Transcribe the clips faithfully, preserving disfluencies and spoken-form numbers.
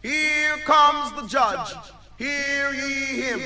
Here comes the judge. Hear ye him.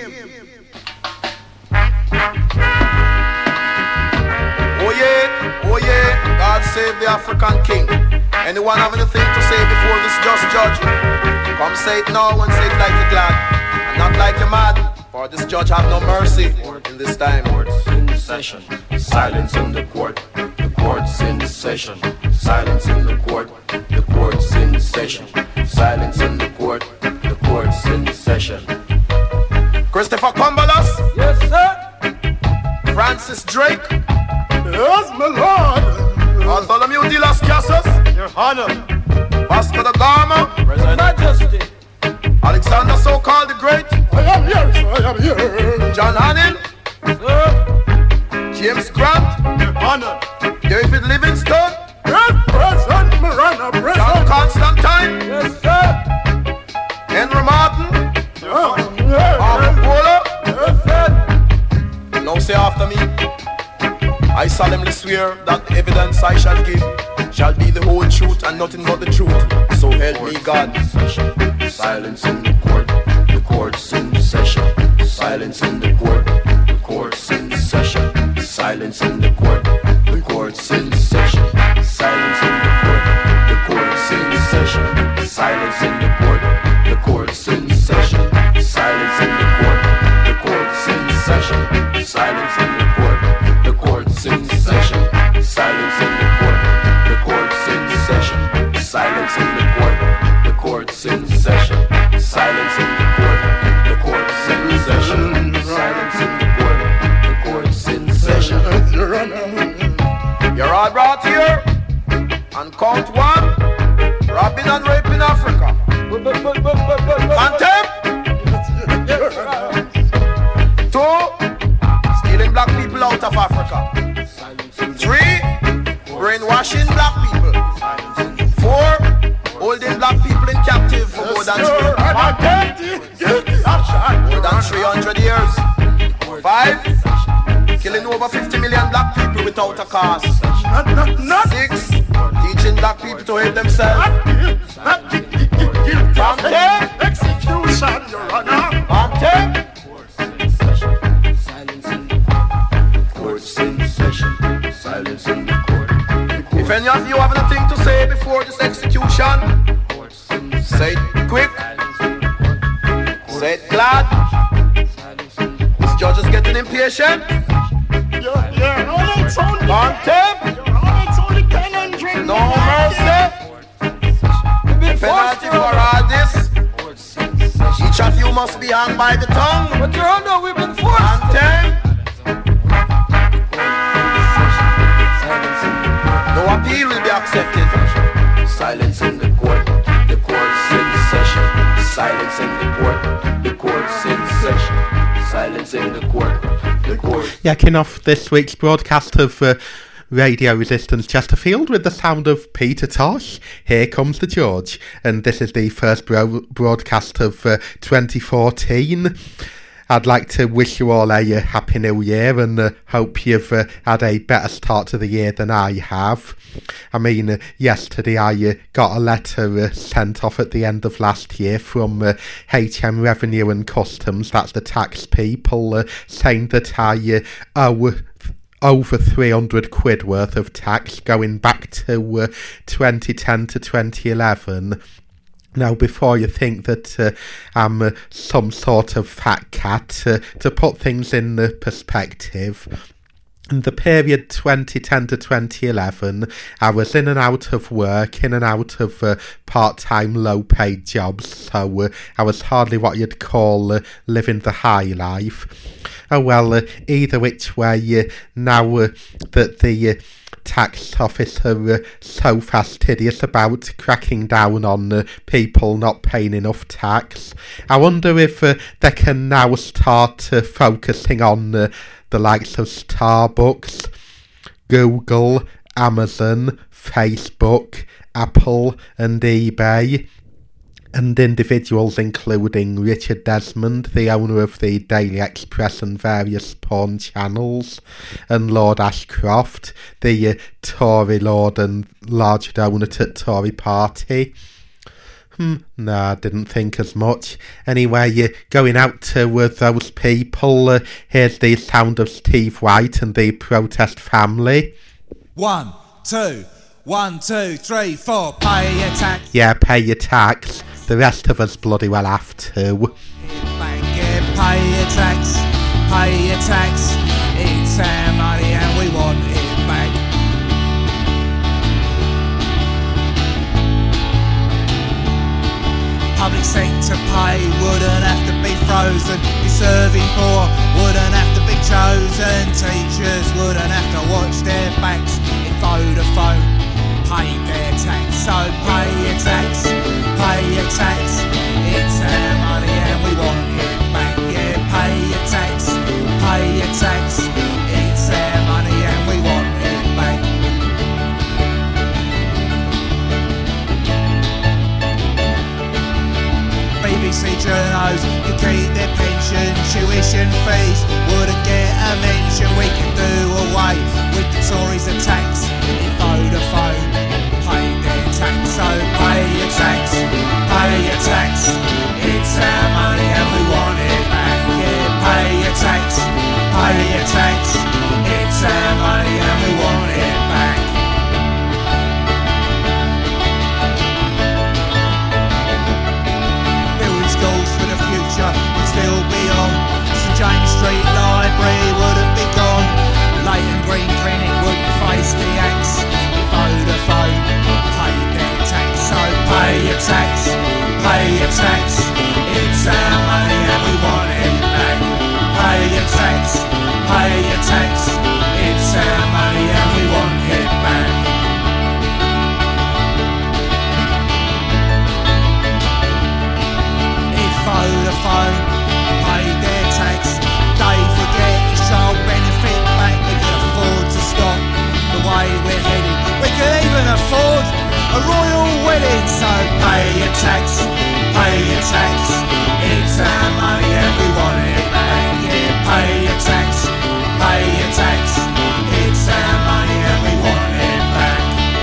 Oh yeah, oh yeah, God save the African king. Anyone have anything to say before this just judge? Come say it now and say it like you're glad, and not like you're mad. For this judge have no mercy in this time. Court's in session, silence in the court. The court's in session, silence in the court. The court's in session, silence in the court. The court's in session. Christopher Cumberlas. Yes, sir. Francis Drake. Yes, my lord. Bartholomew de las Casas. Your Honor. Vasco da Gama. Present Majesty. Alexander so-called the Great. I am here, sir. I am here. John Hannon. Sir. James Grant. Your Honor. David Livingstone. Yes, President Miranda. Present. John Constantine. Yes, sir. Henry Martin. Yes, yes. Arthur Polo. Yes, sir. Now say after me. I solemnly swear that the evidence I shall give shall be the whole truth and nothing but the truth. So help me God. Silence in the court. The court's in session. Silence in the court. The court's in session. Silence in the court. The court's in session. Silence in the court. The court's in session. Silence in the court. The court's in session. Silence in the court. The court's in session. Silence in the court. The court's in session. Silence in the court. The court's in session. Silence in the court. The court's in session. Silence in the court. The court's in session. Silence in the court. The court's in session. You're all brought here and count one. Robbing and raping Africa. Contempt. Two, stealing black people out of Africa. Three, brainwashing black people. Four, holding black people in captive for more than three, more than three hundred years. Five, killing over fifty million black people without a cause. Six, teaching black people to hate themselves. From ten, execution, Your Honor. from ten. Court's in session. Silence in the court. If any of you have anything to say before this execution, say it quick, say it glad. This judge is getting impatient. Your Honor, it's only Contempt, Your Honor, it's only ten hundred. no mercy. The penalty for all this, each of you must be hung by the tongue. But Your Honor, we've been forced. Contempt, no appeal will be accepted. Silence in the court. The court's in session. Silence in the court. The court's in session. Silence in the court. The court. Yeah, kicking off this week's broadcast of uh, Radio Resistance Chesterfield with the sound of Peter Tosh. Here comes the George, and this is the first bro- broadcast of uh, twenty fourteen. I'd like to wish you all a uh, happy new year and uh, hope you've uh, had a better start to the year than I have. I mean, uh, yesterday I uh, got a letter uh, sent off at the end of last year from uh, H M Revenue and Customs, that's the tax people, uh, saying that I uh, owe over three hundred quid worth of tax going back to uh, twenty ten to twenty eleven. Now, before you think that uh, I'm uh, some sort of fat cat, uh, to put things in uh, perspective, in the period twenty ten to twenty eleven, I was in and out of work, in and out of uh, part-time low-paid jobs, so uh, I was hardly what you'd call uh, living the high life. Oh well, uh, either which way, uh, now uh, that the... Uh, tax office are uh, so fastidious about cracking down on uh, people not paying enough tax. I wonder if uh, they can now start uh, focusing on uh, the likes of Starbucks, Google, Amazon, Facebook, Apple and eBay, and individuals including Richard Desmond, the owner of the Daily Express and various porn channels, and Lord Ashcroft, the uh, Tory lord and large donor to Tory party. Hmm, no, I didn't think as much. Anyway, you're going out to uh, those people. Uh, here's the sound of Steve White and the Protest Family. One, two, one, two, three, four. Pay your tax. Yeah, pay your tax. The rest of us bloody well have to. Yeah, pay your tax. Pay your tax. It's our money and we want it back. Public sector pay wouldn't have to be frozen. Deserving poor wouldn't have to be chosen. Teachers wouldn't have to watch their backs. If Vodafone paid their tax, so pay your tax, pay your tax. It's our money and we want it back. Yeah, pay your tax, pay your tax. It's our money and we want it back. B B C journos, you keep their pension, tuition fees wouldn't get a mention. We can do away with the Tories' attacks if Vodafone paid their tax. So pay your tax, pay your tax. It's our money and we want it back. Yeah, pay your tax, pay your tax. It's our money and we want it back. Schools for the future would still be on. St James Street Library wouldn't be gone. Leighton Green Clinic wouldn't face the axe if Vodafone paid their tax. So pay your tax, pay your tax. It's our money and we want it back. Pay your tax, pay your tax. It's our money and we want it back. Vodafone paid their tax. They forget his child benefit back. We can afford to stop the way we're heading. We can even afford a royal wedding. So pay your tax, pay your tax. It's our money and we want it back. Yeah, pay your tax, pay your tax. It's our money and we want it back.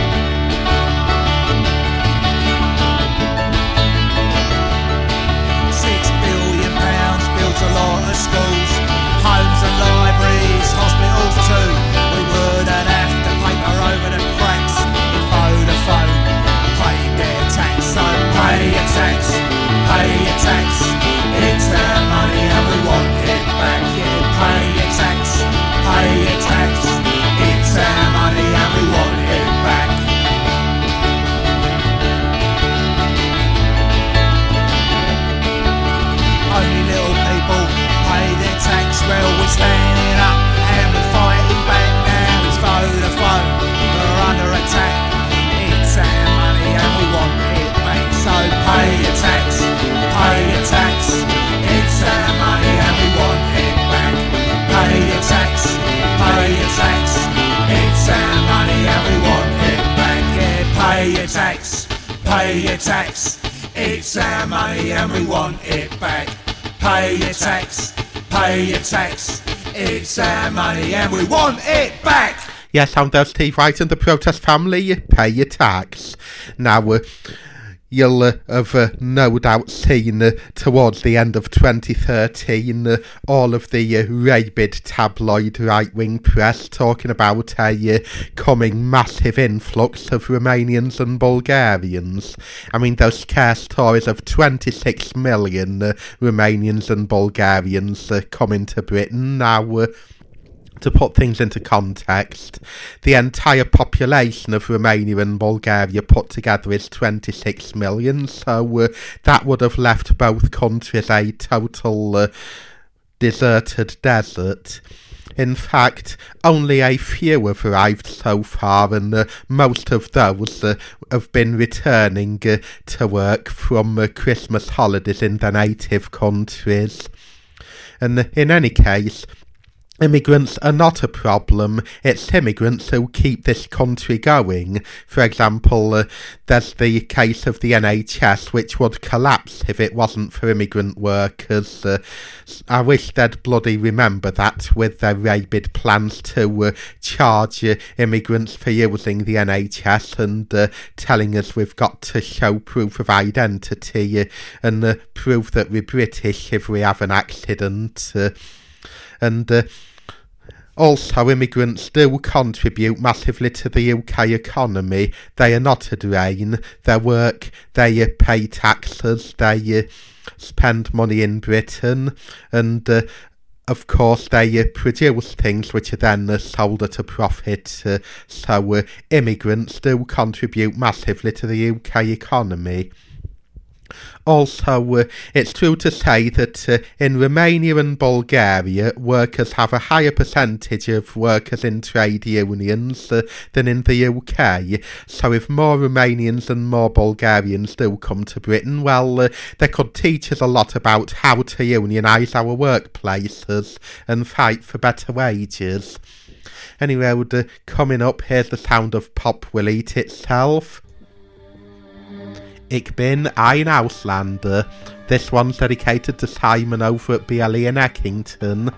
A lot of schools, homes and libraries, hospitals too. We wouldn't have to paper over the cracks if Vodafone paid their tax. So pay your tax, pay your tax. It's our money and we want it back. Yeah, pay your tax, pay your tax. It's our money and we want it back. Only little people pay their tax. Well, we're standing up and we're fighting back now. It's Vodafone, we're under attack. It's our money and we want it back. So pay your tax, pay your tax. It's our money and we want it back. Pay your tax, pay your tax. It's our money and we want it back. Yeah, pay your tax, pay your tax. It's our money and we want it back. Pay your tax, pay your tax. It's our money and we want it back. Yes, I'm there, Steve White and the Protest Family. You pay your tax. Now, uh, you'll uh, have uh, no doubt seen uh, towards the end of twenty thirteen uh, all of the uh, rabid tabloid right-wing press talking about a uh, coming massive influx of Romanians and Bulgarians. I mean, those scare stories of twenty-six million uh, Romanians and Bulgarians uh, coming to Britain. Now, uh, to put things into context, the entire population of Romania and Bulgaria put together is twenty-six million, so uh, that would have left both countries a total uh, deserted desert. In fact, only a few have arrived so far, and uh, most of those uh, have been returning uh, to work from uh, Christmas holidays in their native countries. And uh, in any case, immigrants are not a problem, it's immigrants who keep this country going. For example, uh, there's the case of the N H S, which would collapse if it wasn't for immigrant workers. Uh, I wish they'd bloody remember that with their rabid plans to uh, charge uh, immigrants for using the N H S and uh, telling us we've got to show proof of identity uh, and uh, prove that we're British if we have an accident. Uh, and uh, Also, immigrants do contribute massively to the U K economy. They are not a drain. They work, they uh, pay taxes, they uh, spend money in Britain, and uh, of course they uh, produce things which are then uh, sold at a profit. Uh, so uh, immigrants do contribute massively to the U K economy. Also, uh, it's true to say that uh, in Romania and Bulgaria, workers have a higher percentage of workers in trade unions uh, than in the U K. So if more Romanians and more Bulgarians do come to Britain, well, uh, they could teach us a lot about how to unionise our workplaces and fight for better wages. Anyway, uh, coming up, here's the sound of Pop Will Eat Itself. Ik bin ein Ausländer. This one's dedicated to Simon over at B L E in Eckington.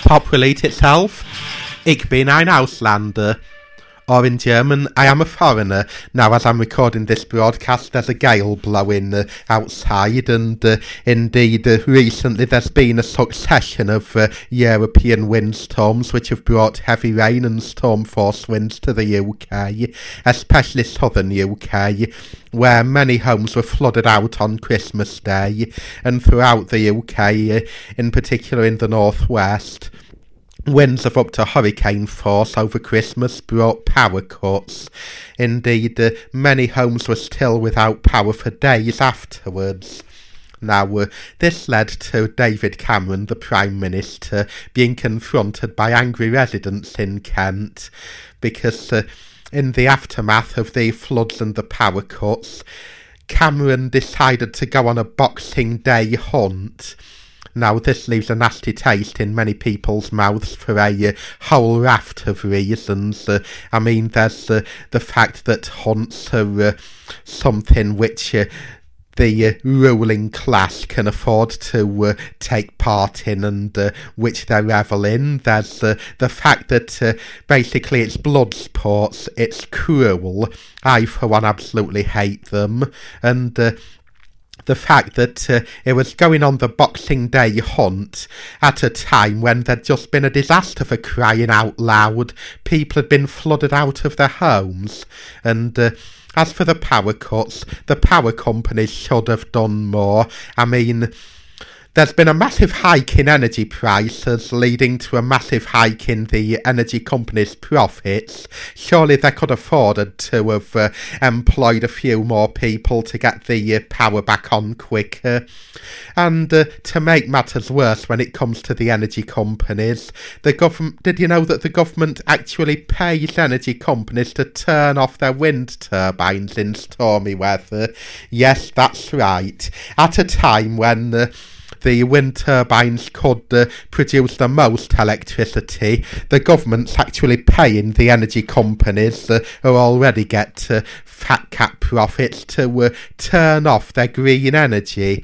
populate itself. Ich bin ein Auslander. Or in German, I am a foreigner. Now, as I'm recording this broadcast, there's a gale blowing uh, outside, and uh, indeed, uh, recently there's been a succession of uh, European windstorms which have brought heavy rain and storm force winds to the U K, especially southern U K, where many homes were flooded out on Christmas Day, and throughout the U K, uh, in particular in the northwest. Winds of up to hurricane force over Christmas brought power cuts. Indeed, uh, many homes were still without power for days afterwards. Now, uh, this led to David Cameron, the Prime Minister, being confronted by angry residents in Kent, because uh, in the aftermath of the floods and the power cuts, Cameron decided to go on a Boxing Day hunt. Now, this leaves a nasty taste in many people's mouths for a uh, whole raft of reasons. Uh, I mean, there's uh, the fact that hunts are uh, something which uh, the uh, ruling class can afford to uh, take part in, and uh, which they revel in. There's uh, the fact that uh, basically it's blood sports, it's cruel. I, for one, absolutely hate them. And uh, the fact that uh, it was going on the Boxing Day hunt at a time when there'd just been a disaster, for crying out loud. People had been flooded out of their homes. And uh, as for the power cuts, the power companies should have done more. I mean, there's been a massive hike in energy prices, leading to a massive hike in the energy companies' profits. Surely they could have afforded to have uh, employed a few more people to get the uh, power back on quicker. And uh, to make matters worse when it comes to the energy companies, the government, did you know that the government actually pays energy companies to turn off their wind turbines in stormy weather? Yes, that's right. At a time when Uh, the wind turbines could uh, produce the most electricity, the government's actually paying the energy companies uh, who already get uh, fat cat profits to uh, turn off their green energy.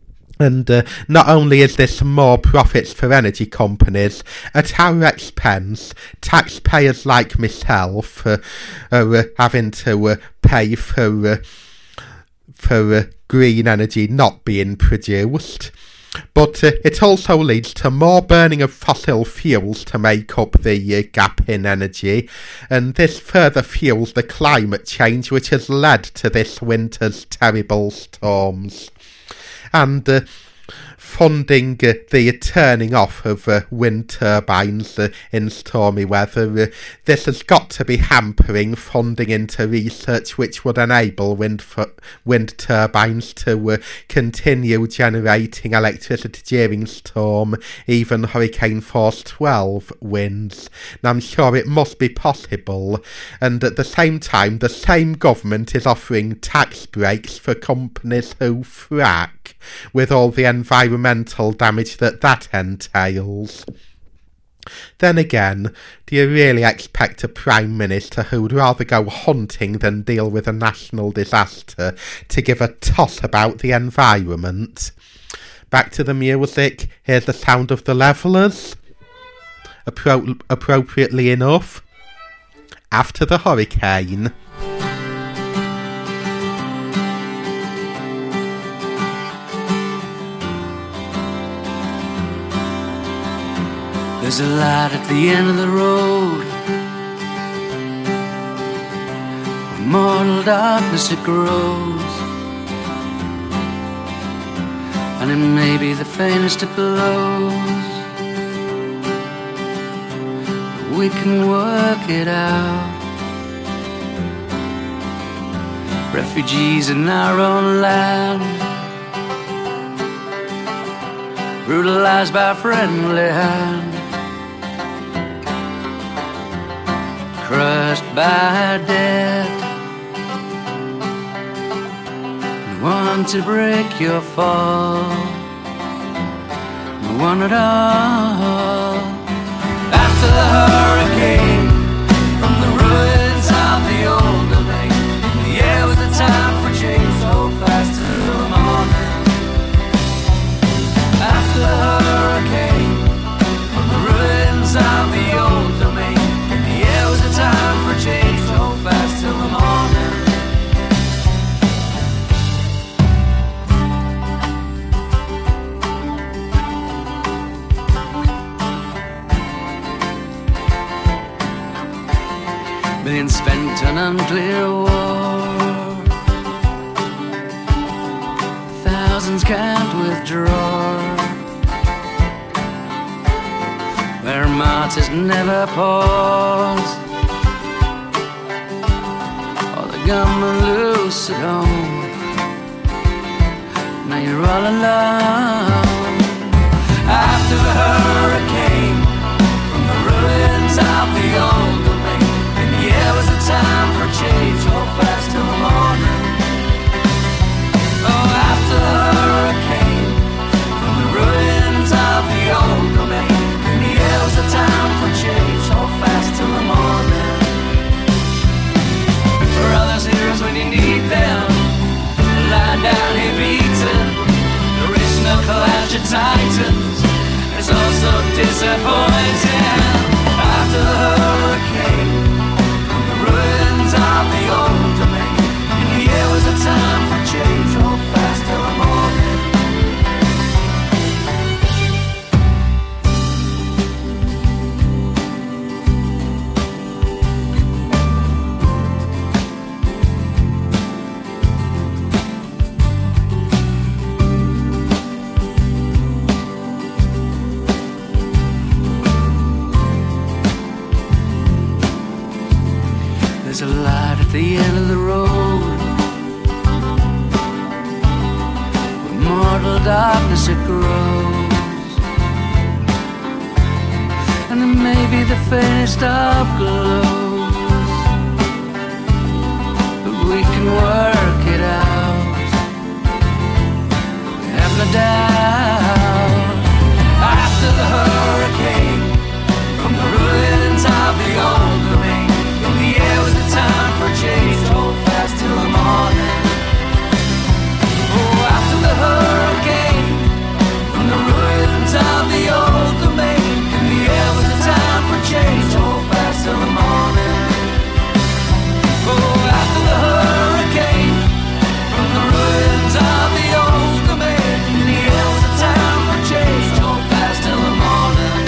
And uh, not only is this more profits for energy companies, at our expense, taxpayers like myself uh, are uh, having to uh, pay for, uh, for uh, green energy not being produced. But uh, it also leads to more burning of fossil fuels to make up the uh, gap in energy, and this further fuels the climate change which has led to this winter's terrible storms. And uh, funding uh, the turning off of uh, wind turbines uh, in stormy weather, uh, this has got to be hampering funding into research which would enable wind f- wind turbines to uh, continue generating electricity during storm, even Hurricane Force twelve winds. Now, I'm sure it must be possible, and at the same time the same government is offering tax breaks for companies who frack, with all the environmental damage that that entails. Then again, do you really expect a Prime Minister who'd rather go hunting than deal with a national disaster to give a toss about the environment? Back to the music. Here's the sound of the Levellers. Appro- appropriately enough, After the Hurricane. There's a light at the end of the road, where mortal darkness it grows, and it may be the faintest of glows, but we can work it out. Refugees in our own land, brutalized by a friendly hand, crushed by death. No one to break your fall, no one at all. After the hurricane, from the ruins of the old domain, the air was the time for change, so fast into the morning. After the hurricane, from the ruins been spent on unclear war. Thousands can't withdraw, where martyrs never pause, or the gunmen loose at home. Now you're all alone. After the hurricane, from the ruins of the old domain, and the air was a time for change, so fast till the morning. Oh, after the hurricane, from the ruins of the old domain, and the air was a time for change, so fast till the morning. Brothers, heroes when you need them, lie down here beaten. The rich knuckle as your titans. It's all so disappointing. After the hurricane, from the ruins of the old domain, and the air was a time for change, so fast till the morning. There's a light at the end of the road, where mortal darkness it grows, and it may be the faintest of glows, but we can work it out, we have no doubt. After the hurricane, from the ruins of the old domain, the air was the time for change, so fast till the morning. Oh, after the hurricane, from the ruins of the old domain, and the air was the time for change, so fast till the morning. Oh, after the hurricane, from the ruins of the old domain, and the air was the time for change, so fast till the morning.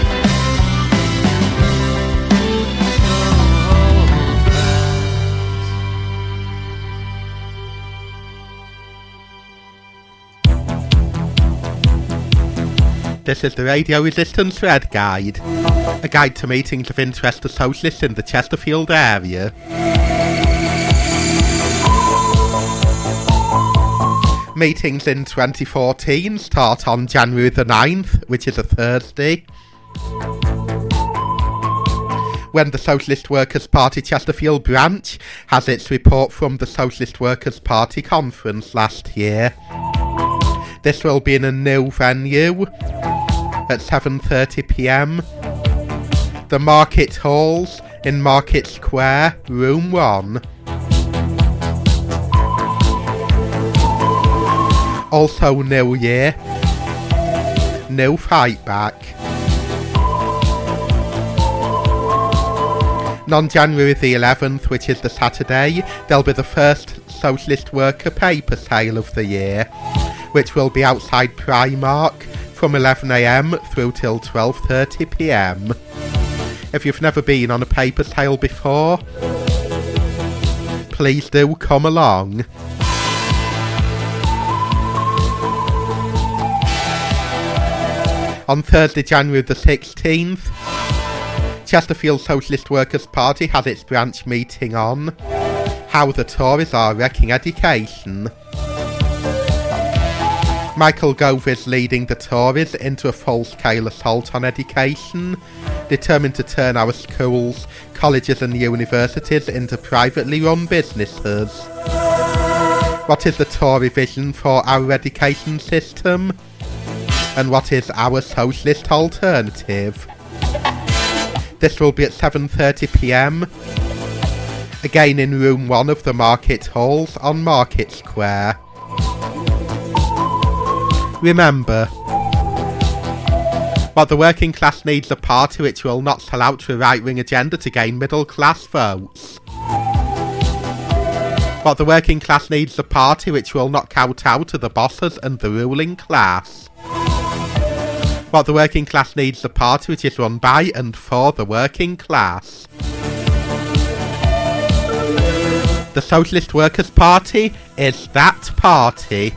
This is the Radio Resistance Red Guide, a guide to meetings of interest to socialists in the Chesterfield area. Meetings in twenty fourteen start on January the ninth, which is a Thursday, when the Socialist Workers' Party Chesterfield branch has its report from the Socialist Workers' Party conference last year. This will be in a new venue at seven thirty p m. The Market Halls in Market Square, Room one. Also New Year, no fight back. On January the eleventh, which is the Saturday, there'll be the first Socialist Worker paper sale of the year, which will be outside Primark from eleven a m through till twelve thirty p m. If you've never been on a paper sale before, please do come along. On Thursday, January the sixteenth, Chesterfield Socialist Workers' Party has its branch meeting on how the Tories are wrecking education. Michael Gove is leading the Tories into a full-scale assault on education, determined to turn our schools, colleges and universities into privately run businesses. What is the Tory vision for our education system? And what is our socialist alternative? This will be at seven thirty p m, again in room one of the Market Halls on Market Square. Remember, what the working class needs a party which will not sell out to a right-wing agenda to gain middle class votes. What the working class needs a party which will not kowtow to the bosses and the ruling class. What the working class needs a party which is run by and for the working class. The Socialist Workers' Party is that party.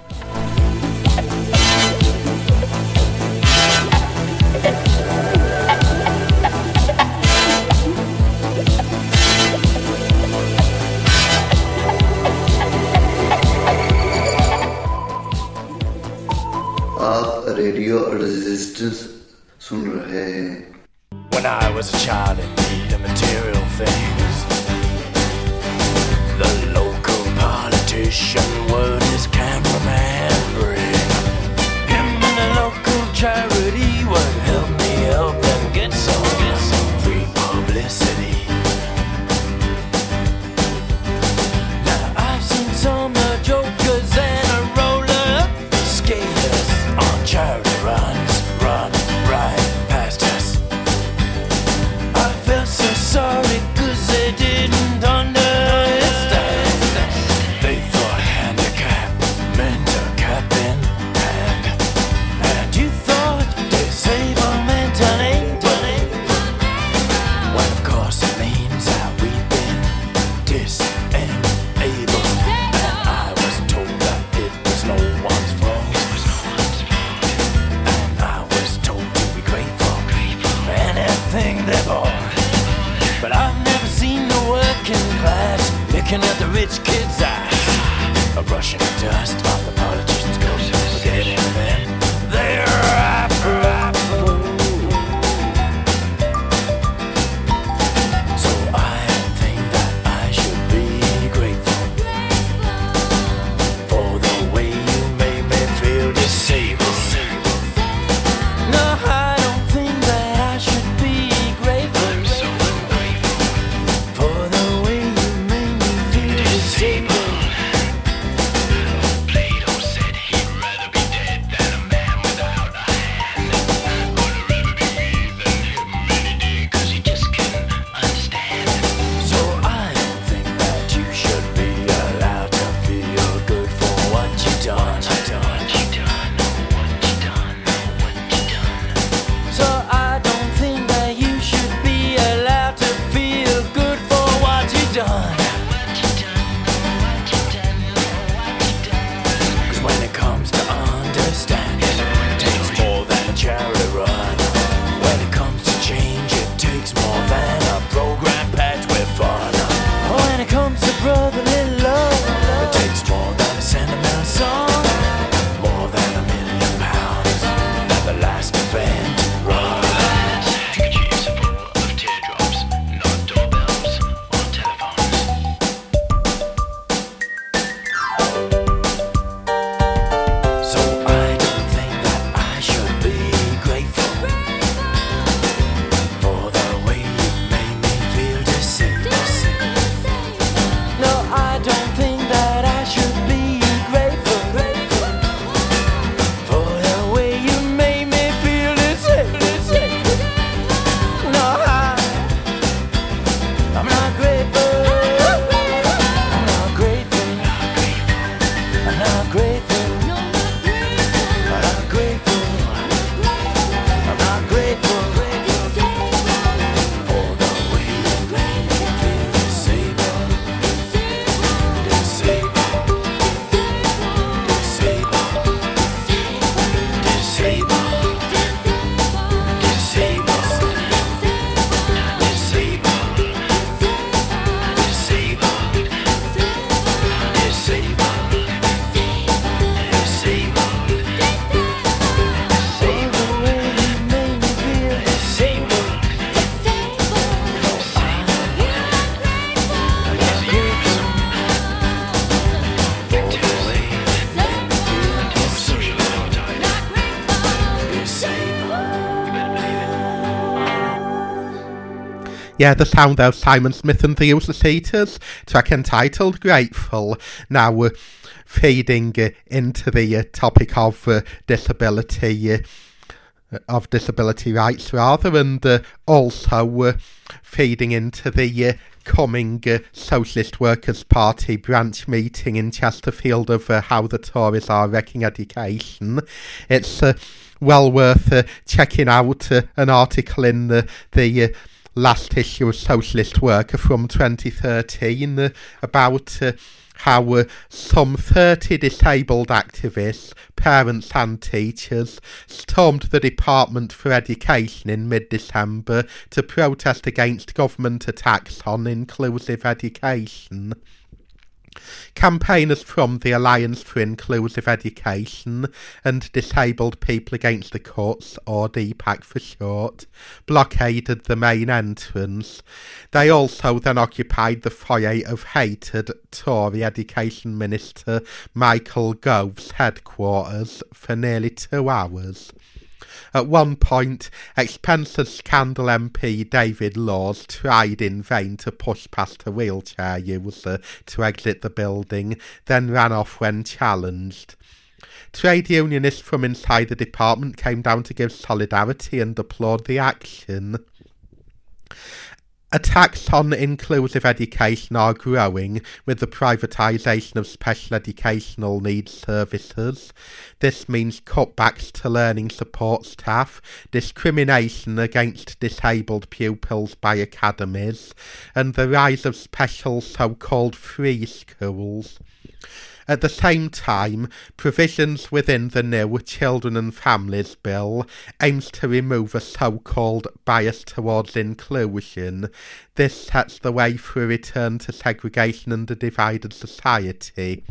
आप radio resistance सुन रहे हैं. When I was a child in need of material things, the local politician would his cameraman bring. Him and the local charity would help me help them get some, get some free publicity. Now I've seen some uh, jokers and a roller skaters on charity runs, run right past us. I felt so sorry 'cause they didn't understand. They thought handicap meant a cap in hand, and you thought disabled meant an aid, when of course it means that we've been disabled. And I was told that it was no one's fault, and I was told to be grateful for anything they bought. But I've never seen the working class looking at the rich kids' eyes, or brushing the dust off the politicians' coats, forgetting them they're after. So I think that I should be grateful for the way you made me feel disabled. No, I don't think that I should be grateful for the way you made me feel disabled. Plato said he'd rather be dead than a man without a hand. Gonna rather be me than him any day, 'cause he just can't understand. So I don't think that you should be allowed to feel good for what you done. So I don't think that you should be allowed to feel good for what you done. 'Cause when it comes to understanding, it takes more than a charity run. When it comes to change, it takes more than a program packed with fun. When it comes to brotherly love, it takes more than a sentimental song, more than a million pounds at the last event run. Handkerchiefs full of teardrops, not doorbells or telephones. So I don't think that I should be grateful for the way you made me feel disabled. No, I don't think that I should be grateful for the way you made me feel disabled. No, I, I'm not grateful. I'm not grateful. I'm not grateful. I'm not grateful. I'm not grateful for the way you made me feel disabled. Disabled. Disabled. Disabled. Yeah, the sound of Simon Smith and the Usulators, track entitled Grateful. Now, uh, fading uh, into the uh, topic of uh, disability, uh, of disability rights rather, and uh, also uh, fading into the uh, coming uh, Socialist Workers' Party branch meeting in Chesterfield of uh, how the Tories are wrecking education. It's uh, well worth uh, checking out uh, an article in the, the uh, last issue of Socialist Worker from twenty thirteen uh, about uh, how uh, some thirty disabled activists, parents and teachers stormed the Department for Education in mid-December to protest against government attacks on inclusive education. Campaigners from the Alliance for Inclusive Education and Disabled People Against the Cuts, or D PAC for short, blockaded the main entrance. They also then occupied the foyer of hated Tory Education Minister Michael Gove's headquarters for nearly two hours. At one point, Expenses Scandal M P David Laws tried in vain to push past a wheelchair user to exit the building, then ran off when challenged. Trade unionists from inside the department came down to give solidarity and applaud the action. Attacks on inclusive education are growing with the privatisation of special educational needs services. This means cutbacks to learning support staff, discrimination against disabled pupils by academies, and the rise of special so-called free schools. At the same time, provisions within the new Children and Families Bill aims to remove a so-called bias towards inclusion. This sets the way for a return to segregation and a divided society.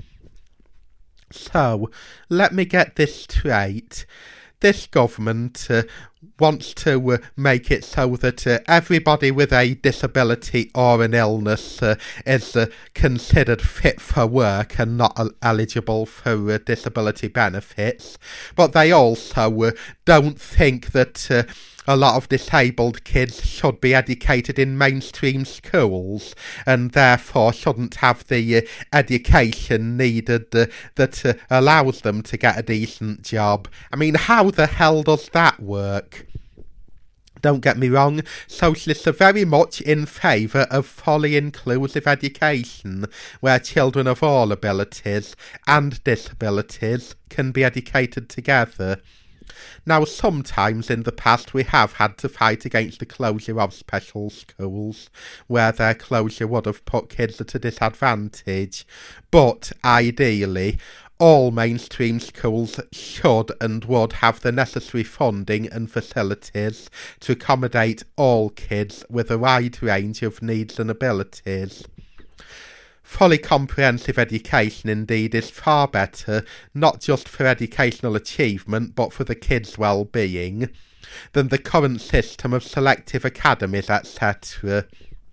So, let me get this straight. This government uh, wants to uh, make it so that uh, everybody with a disability or an illness uh, is uh, considered fit for work and not uh, eligible for uh, disability benefits. But they also uh, don't think that uh, a lot of disabled kids should be educated in mainstream schools and therefore shouldn't have the uh, education needed uh, that uh, allows them to get a decent job. I mean, how the hell does that work? Don't get me wrong, socialists are very much in favour of fully inclusive education, where children of all abilities and disabilities can be educated together. Now, sometimes in the past we have had to fight against the closure of special schools, where their closure would have put kids at a disadvantage, but ideally, all mainstream schools should and would have the necessary funding and facilities to accommodate all kids with a wide range of needs and abilities. Fully comprehensive education indeed is far better, not just for educational achievement but for the kids' well-being, than the current system of selective academies, et cetera.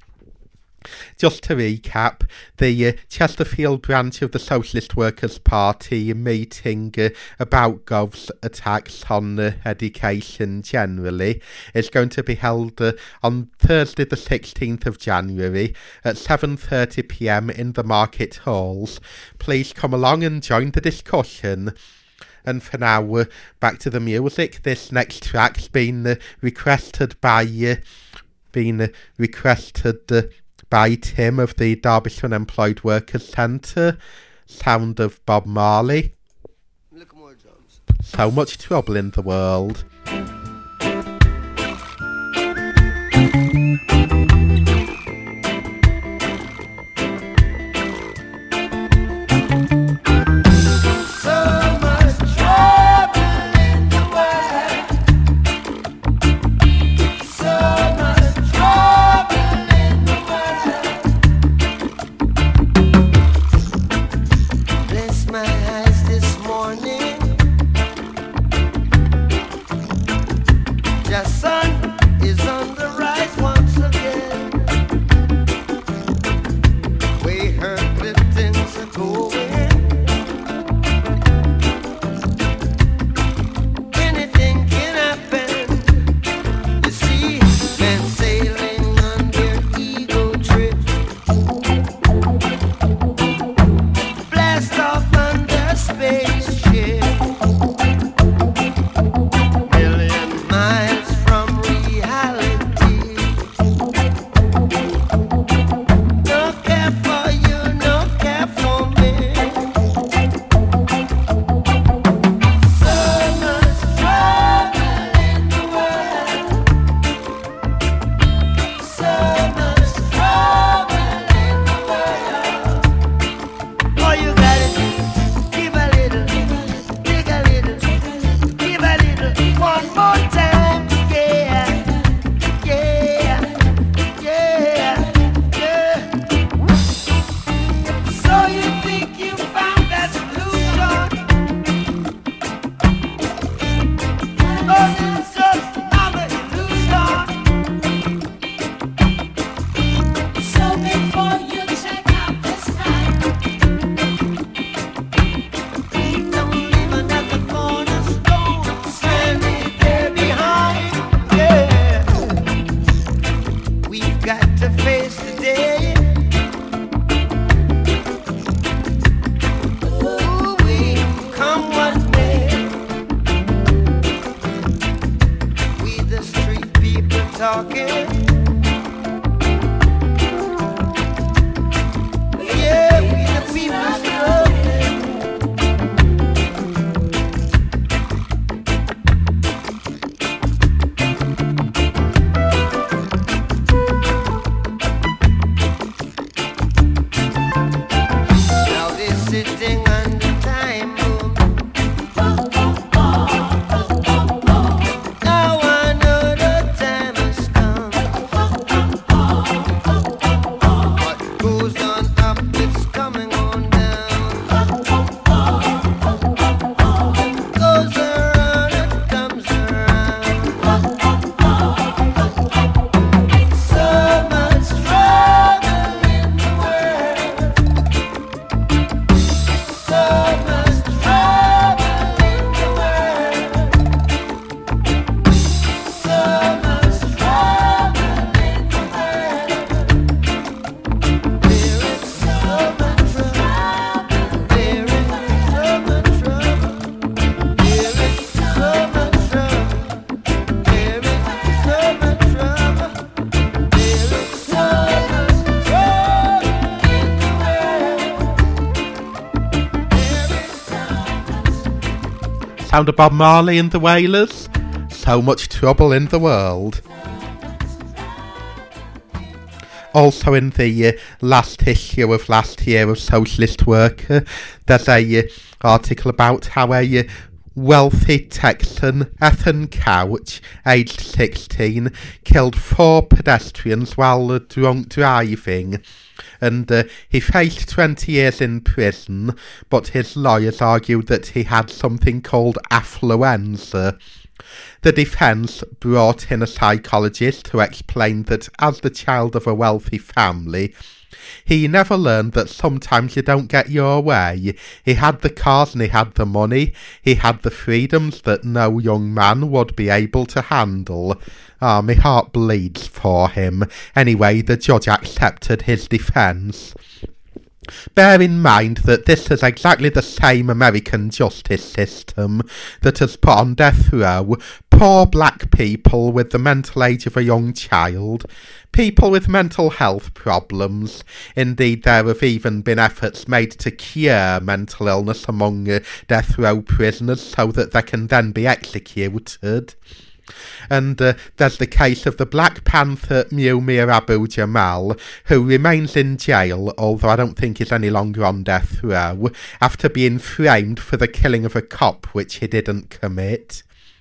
Just to recap, the uh, Chesterfield branch of the Socialist Workers' Party meeting uh, about Gov's attacks on uh, education generally is going to be held uh, on Thursday the sixteenth of January at seven thirty p m in the Market Halls. Please come along and join the discussion. And for now, uh, back to the music. This next track's been uh, requested by uh, been uh, requested uh, by Tim of the Derbyshire Unemployed Workers Centre. Sound of Bob Marley. Look more drums. So much trouble in the world. Bless my eyes this morning. talking. Yeah, we the people struggling. Now they're sitting on the time bomb. Now I know the time has come. What goes on up, it's coming on down. Goes around, it comes around. So much trouble in the world. So much trouble in the world. So much trouble in the world. There is so much trouble. There is so much trouble. There is so much trouble. There is so much trouble. There is so much trouble in the world. Sound of Bob Marley and the Wailers. So much trouble in the world. Also in the uh, last issue of last year of Socialist Worker, there's a uh, article about how a uh, wealthy Texan, Ethan Couch, aged sixteen, killed four pedestrians while uh, drunk driving. And uh, he faced twenty years in prison, but his lawyers argued that he had something called affluenza. The defence brought in a psychologist who explained that as the child of a wealthy family, he never learned that sometimes you don't get your way. He had the cars and he had the money. He had the freedoms that no young man would be able to handle. Ah, my heart bleeds for him. Anyway, the judge accepted his defence. Bear in mind that this is exactly the same American justice system that has put on death row poor black people with the mental age of a young child, people with mental health problems. Indeed, there have even been efforts made to cure mental illness among uh, death row prisoners so that they can then be executed. And uh, there's the case of the Black Panther Mumia Abu Jamal, who remains in jail, although I don't think he's any longer on death row, after being framed for the killing of a cop which he didn't commit.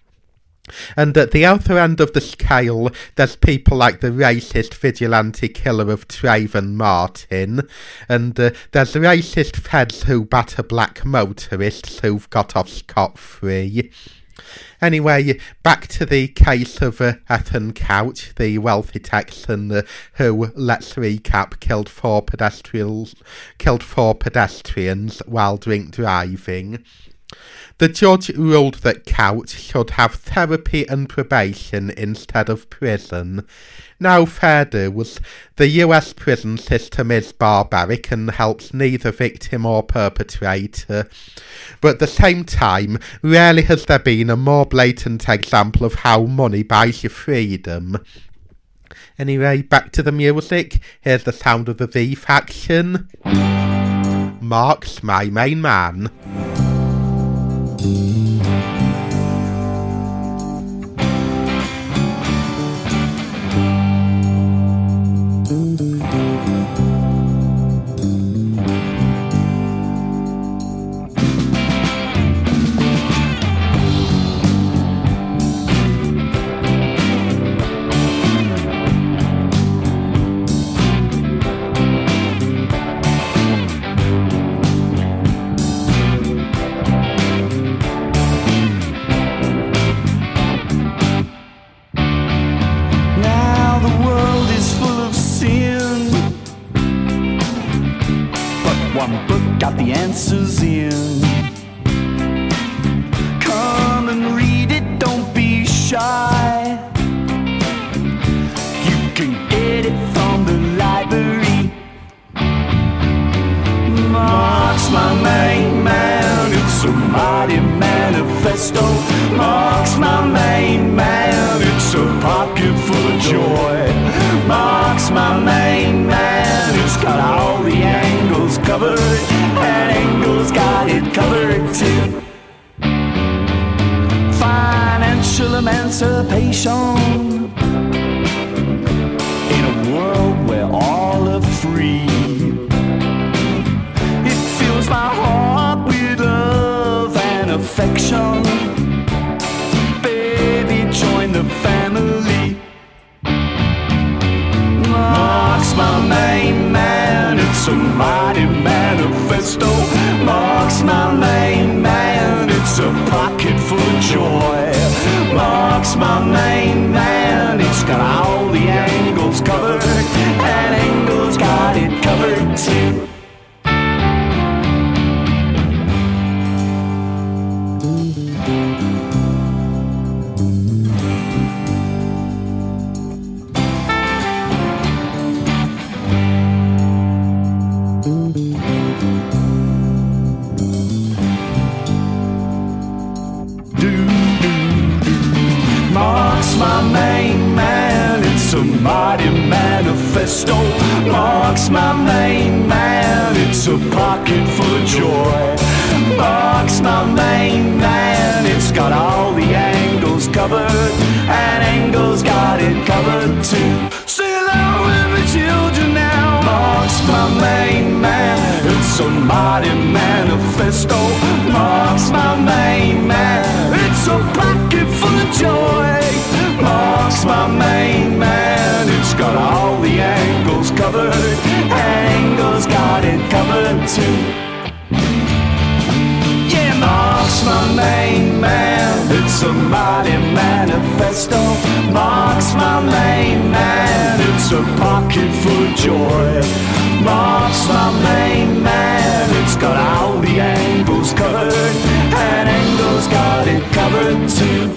And at the other end of the scale, there's people like the racist vigilante killer of Trayvon Martin, and uh, there's racist feds who batter black motorists who've got off scot-free. Anyway, back to the case of uh, Ethan Couch, the wealthy Texan uh, who, let's recap, killed four pedestrians, killed four pedestrians while drink driving. The judge ruled that Couch should have therapy and probation instead of prison. Now, fair dues, the U S prison system is barbaric and helps neither victim or perpetrator. But at the same time, rarely has there been a more blatant example of how money buys you freedom. Anyway, back to the music. Here's the sound of the V faction. Mark's my main man. emancipation in a world where all are free. It fills my heart with love and affection. Baby, join the family. Mark's my main man, it's a mighty manifesto. Mark's my main man, it's a pocket full of joy. Mark's my main man, it's got all the angles covered, and angles got it covered too. Mighty manifesto. Mark's my main man, it's a pocket full of joy. Mark's my main man, it's got all the angles covered, and angles got it covered too. Sing along with me children now. Mark's my main man, it's a mighty manifesto. Mark's my main man, it's a pocket full of joy. Mark's my main man, it's got all the angles covered, and angles got it covered too. Yeah, Mark's my main man, it's a mighty manifesto. Mark's my main man, it's a pocket full of joy. Mark's my main man, it's got all the angles covered, and angles got it covered too.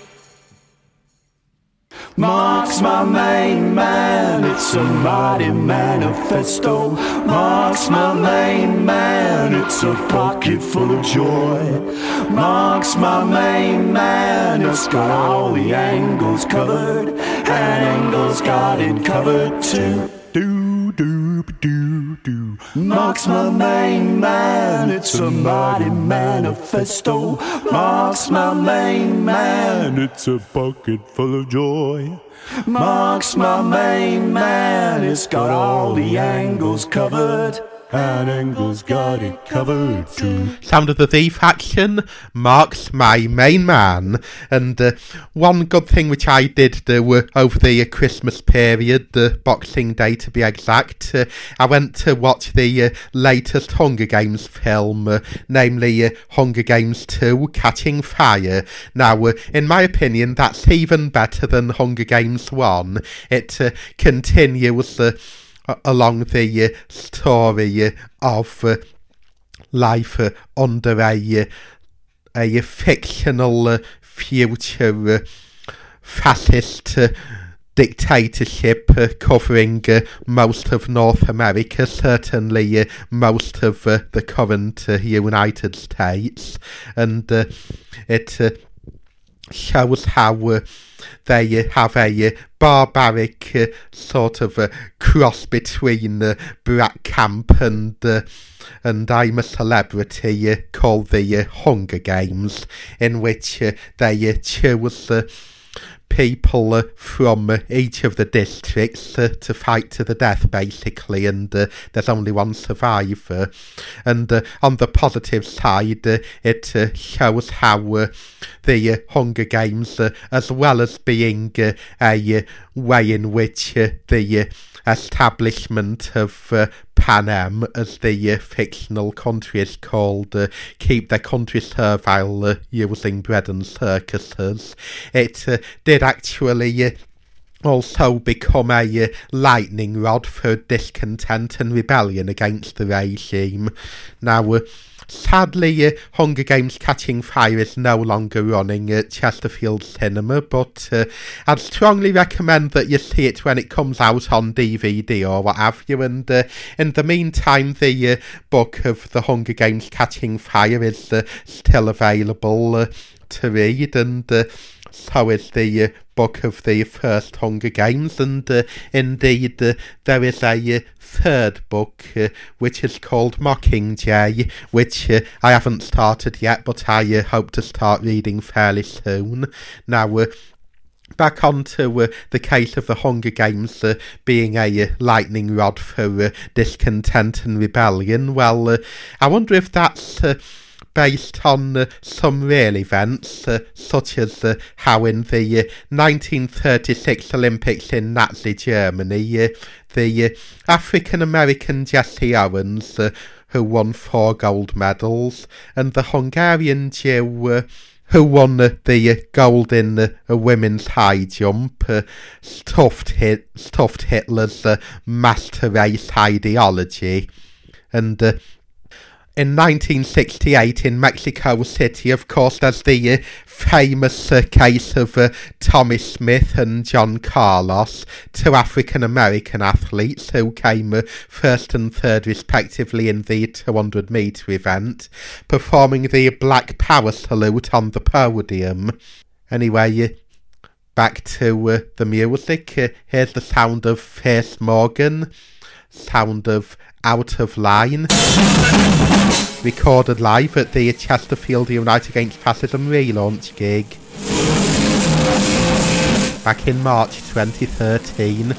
Mark's my main man, it's a mighty manifesto. Mark's my main man, it's a pocket full of joy. Mark's my main man, it's got all the angles covered, and angles got it covered too. Do do do do. Mark's my main man, it's a mighty manifesto. Mark's my main man, it's a pocket full of joy. Mark's my main man, it's got all the angles covered, and angles got it covered too. Sound of the Thief action, Mark's my main man. And uh, one good thing which I did do uh, over the uh, Christmas period, the uh, Boxing Day to be exact, uh, I went to watch the uh, latest Hunger Games film, uh, namely uh, Hunger Games two, Catching Fire. Now, uh, in my opinion, that's even better than Hunger Games one. It uh, continues uh, along the uh, story uh, of uh, life uh, under a, uh, a fictional uh, future uh, fascist uh, dictatorship uh, covering uh, most of North America, certainly uh, most of uh, the current uh, United States, and uh, it uh, shows how uh, they uh, have a uh, barbaric uh, sort of uh, cross between uh, Brat Camp and uh, and I'm a Celebrity uh, called the uh, Hunger Games, in which uh, they uh, choose uh, people uh, from uh, each of the districts uh, to fight to the death, basically, and uh, there's only one survivor. And uh, on the positive side, uh, it uh, shows how uh, the uh, Hunger Games, uh, as well as being uh, a uh, way in which uh, the uh, establishment of uh, Panem, as the uh, fictional country is called, uh, keep their country servile uh, using bread and circuses. It uh, did actually uh, also become a uh, lightning rod for discontent and rebellion against the regime. Now, uh, sadly, uh, Hunger Games Catching Fire is no longer running at Chesterfield Cinema, but uh, I'd strongly recommend that you see it when it comes out on D V D or what have you. And uh, in the meantime, the uh, book of The Hunger Games Catching Fire is uh, still available uh, to read, and uh, so is the uh, book of the first Hunger Games, and uh, indeed uh, there is a uh, third book uh, which is called Mockingjay, which uh, I haven't started yet, but I uh, hope to start reading fairly soon. Now, uh, back onto uh, the case of the Hunger Games uh, being a uh, lightning rod for uh, discontent and rebellion. Well, uh, I wonder if that's Uh, based on uh, some real events, uh, such as uh, how in the uh, nineteen thirty-six Olympics in Nazi Germany, uh, the uh, African-American Jesse Owens, uh, who won four gold medals, and the Hungarian Jew, uh, who won uh, the uh, gold in uh, a women's high jump, uh, stuffed, hit, stuffed Hitler's uh, master race ideology. And uh, in nineteen sixty-eight in Mexico City, of course, there's the uh, famous uh, case of uh, Tommy Smith and John Carlos, two African-American athletes who came uh, first and third respectively in the two hundred metre event, performing the Black Power salute on the podium. Anyway, uh, back to uh, the music. Uh, here's the sound of Fierce Morgan, sound of Out of Line, recorded live at the Chesterfield Unite Against Fascism relaunch gig back in March twenty thirteen.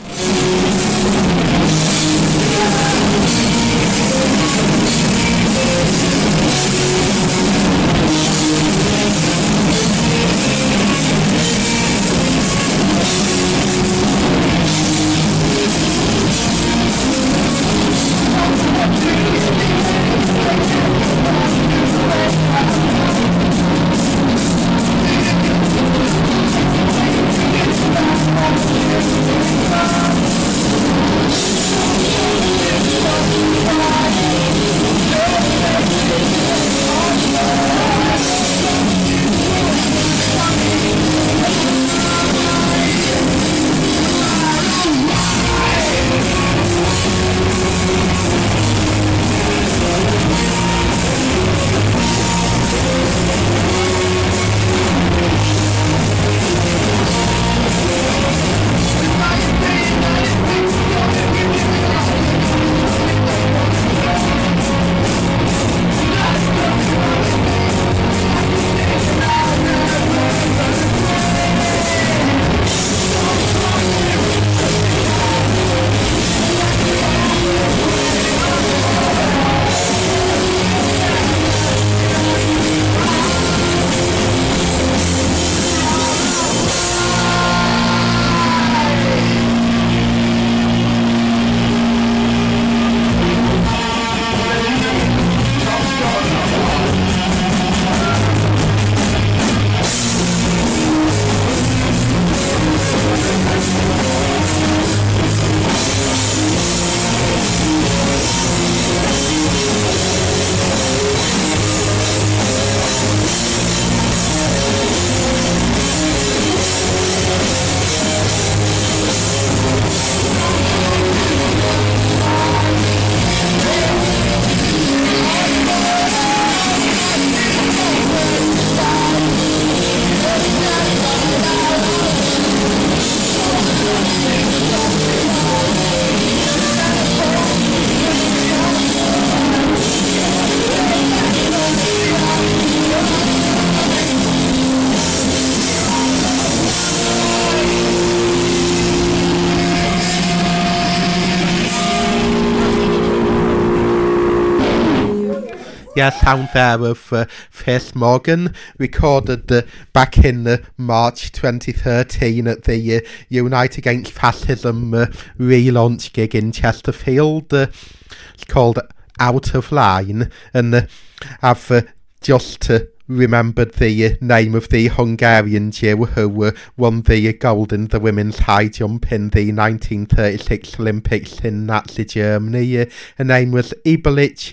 Yeah, sound there of uh, Fierce Morgan, recorded uh, back in uh, March twenty thirteen at the uh, Unite Against Fascism uh, relaunch gig in Chesterfield. Uh, it's called Out of Line, and uh, I've uh, just uh, remembered the uh, name of the Hungarian Jew who uh, won the uh, gold in the women's high jump in the nineteen thirty-six Olympics in Nazi Germany. Uh, her name was Ibelich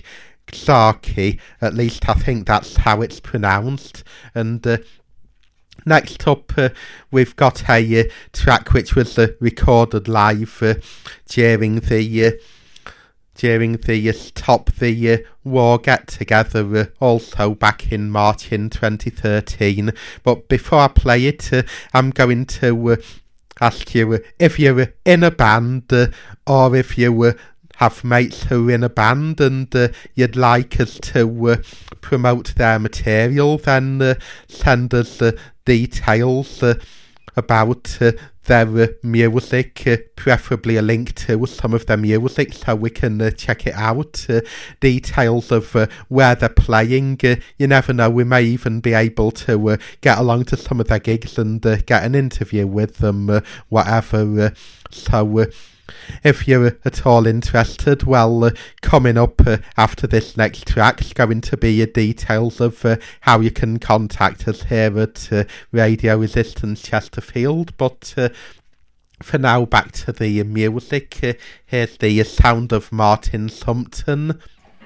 Czarki, at least I think that's how it's pronounced. And uh, next up uh, we've got a uh, track which was uh, recorded live uh, during the uh, during the uh, Stop the uh, War get-together uh, also back in March in twenty thirteen. But before I play it, uh, I'm going to uh, ask you uh, if you're uh, in a band uh, or if you uh, have mates who are in a band and uh, you'd like us to uh, promote their material, then uh, send us the uh, details uh, about uh, their uh, music, uh, preferably a link to some of their music so we can uh, check it out, uh, details of uh, where they're playing. Uh, you never know, we may even be able to uh, get along to some of their gigs and uh, get an interview with them, uh, whatever. Uh, so uh, if you're at all interested, well, uh, coming up uh, after this next track is going to be uh, details of uh, how you can contact us here at uh, Radio Resistance Chesterfield. But uh, for now, back to the uh, music. Uh, here's the uh, sound of Martin Sumpton,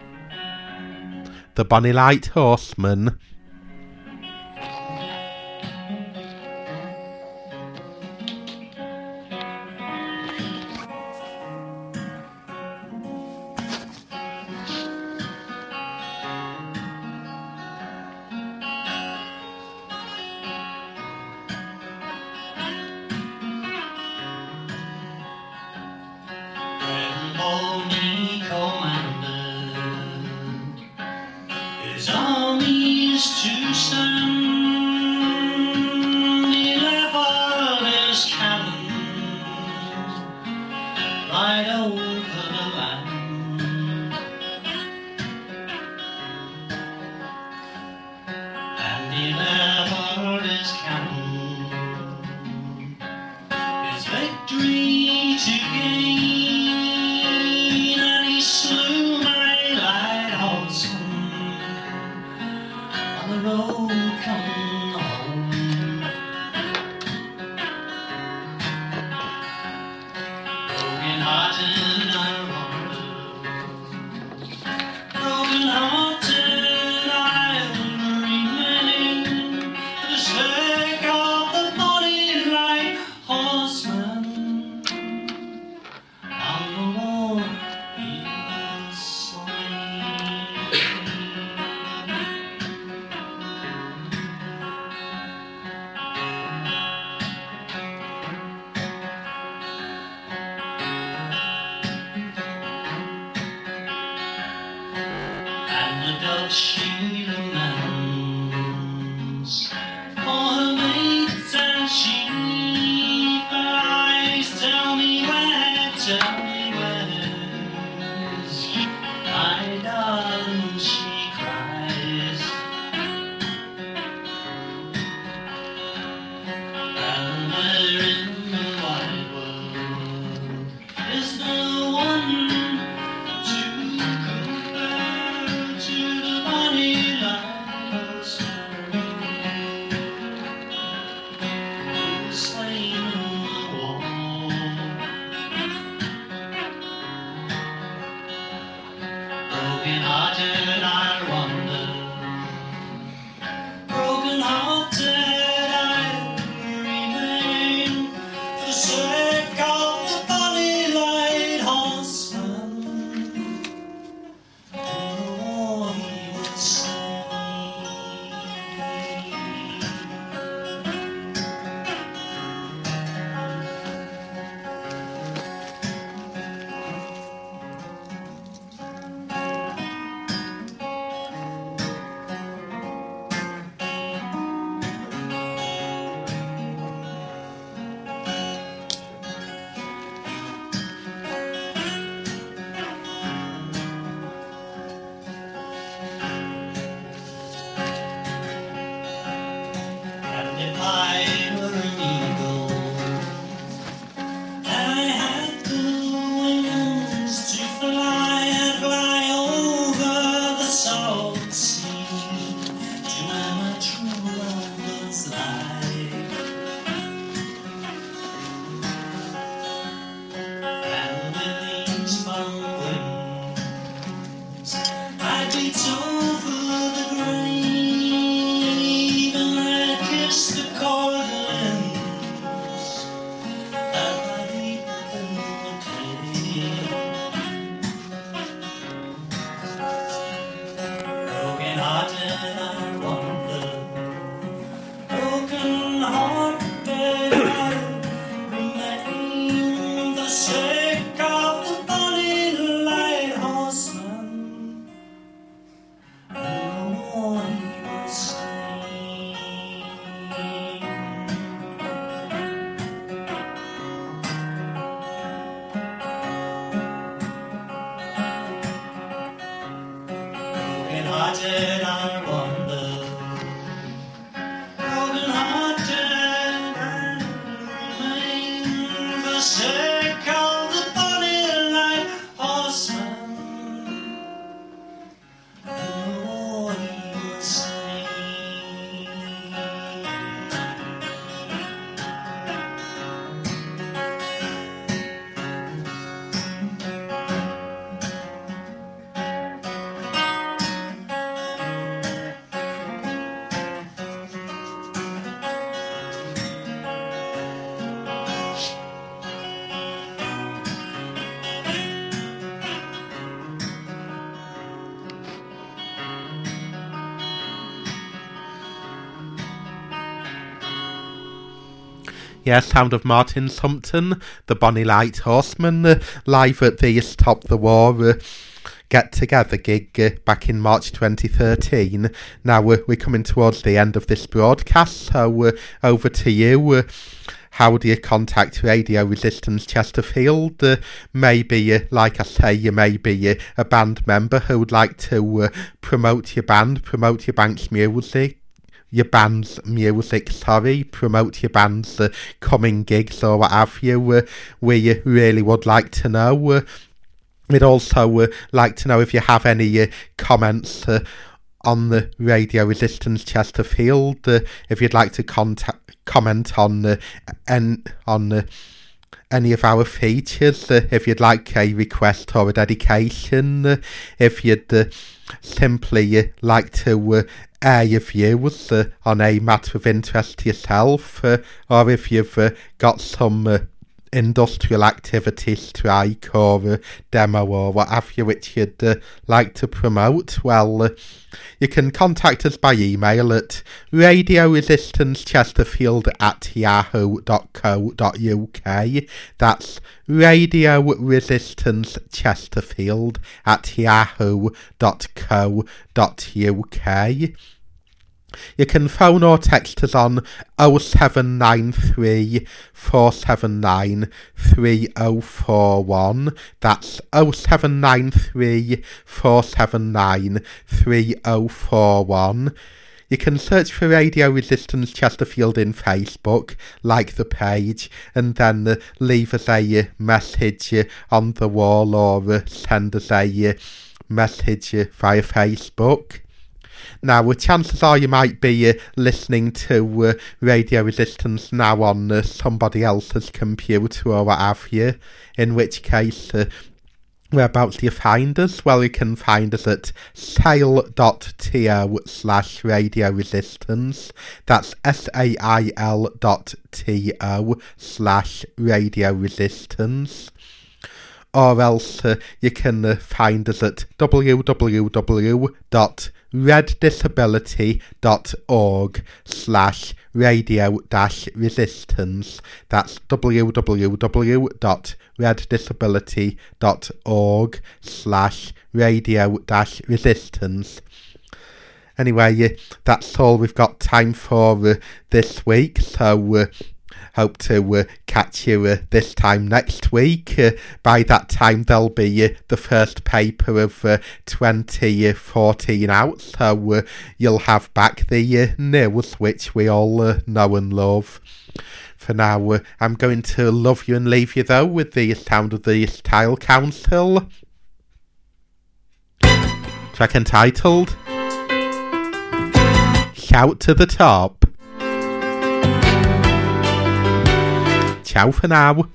the Bonnie Light Horseman. Over the grave and I kiss the corpse. Yeah, sound of Martin Sumpton, the Bonnie Light Horseman, uh, live at the Stop the War uh, Get Together gig uh, back in March twenty thirteen. Now uh, we're coming towards the end of this broadcast, so uh, over to you. Uh, how do you contact Radio Resistance Chesterfield? Uh, maybe, uh, like I say, you may be uh, a band member who would like to uh, promote your band, promote your band's music. Your band's music, sorry, promote your band's uh, coming gigs or what have you. Uh, we uh, really would like to know. Uh, we'd also uh, like to know if you have any uh, comments uh, on the Radio Resistance Chesterfield. Uh, if you'd like to contact, comment on uh, en- on uh, any of our features, uh, if you'd like a request or a dedication, uh, if you'd uh, simply uh, like to uh, air your views uh, on a matter of interest to yourself, uh, or if you've uh, got some uh, industrial activity strike or uh, demo or what have you which you'd uh, like to promote, well, uh, you can contact us by email at radio resistance chesterfield at yahoo dot co dot uk. That's Radio Resistance Chesterfield at yahoo dot co dot uk. You can phone or text us on oh seven nine three, four seven nine, three oh four one. That's oh seven nine three, four seven nine, three oh four one. You can search for Radio Resistance Chesterfield in Facebook, like the page, and then uh, leave us a uh, message uh, on the wall or uh, send us a uh, message uh, via Facebook. Now, uh, chances are you might be uh, listening to uh, Radio Resistance now on uh, somebody else's computer or what have you, in which case, uh, whereabouts do you find us? Well, you can find us at sail.to slash Radio Resistance. That's S-A-I-L dot T-O slash Radio Resistance. Or else uh, you can uh, find us at w w w dot red disability dot org slash radio dash resistance. That's w w w dot red disability dot org slash radio dash resistance. Anyway, uh, that's all we've got time for uh, this week, so uh, hope to uh, catch you uh, this time next week. Uh, by that time there'll be uh, the first paper of uh, twenty fourteen out, so uh, you'll have back the uh, news which we all uh, know and love. For now, uh, I'm going to love you and leave you though with the sound of the Style Council. Track entitled Shout to the Top. Ciao for now.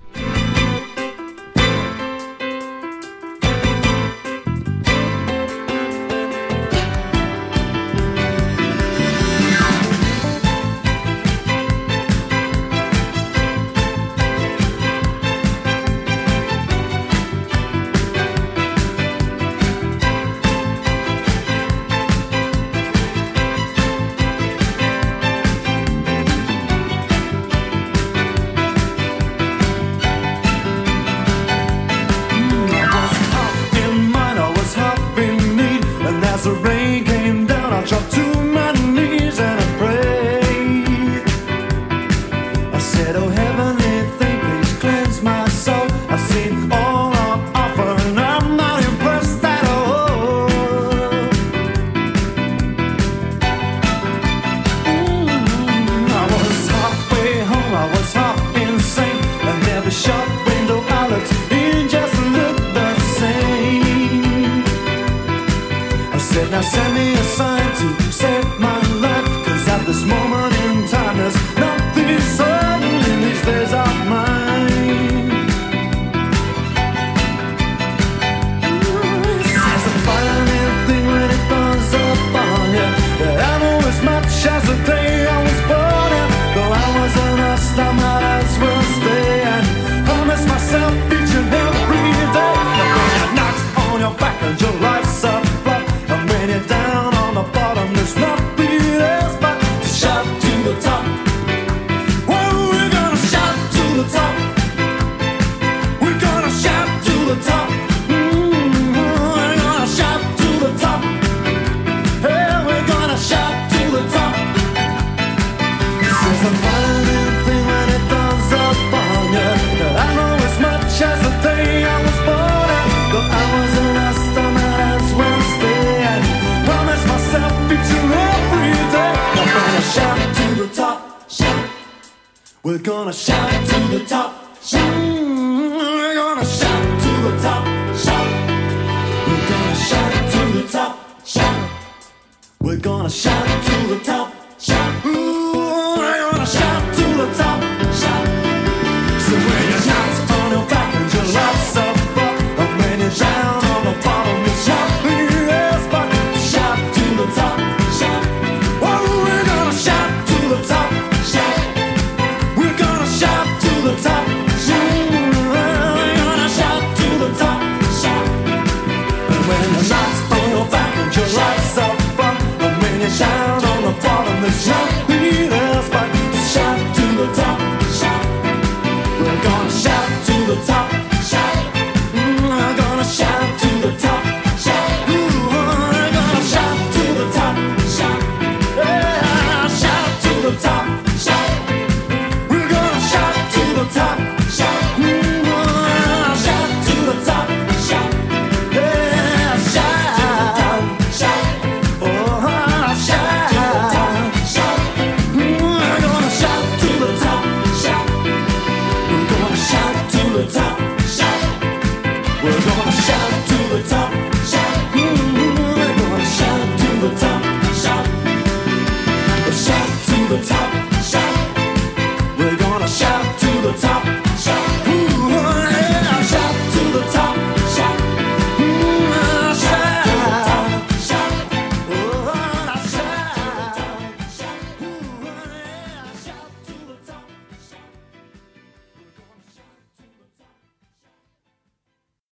Shout to the top. Well, we're gonna shout. We're gonna shout to the top, shout. We're gonna shout to the top, shout. We're gonna shout to the top, shout. We're gonna shout to the top.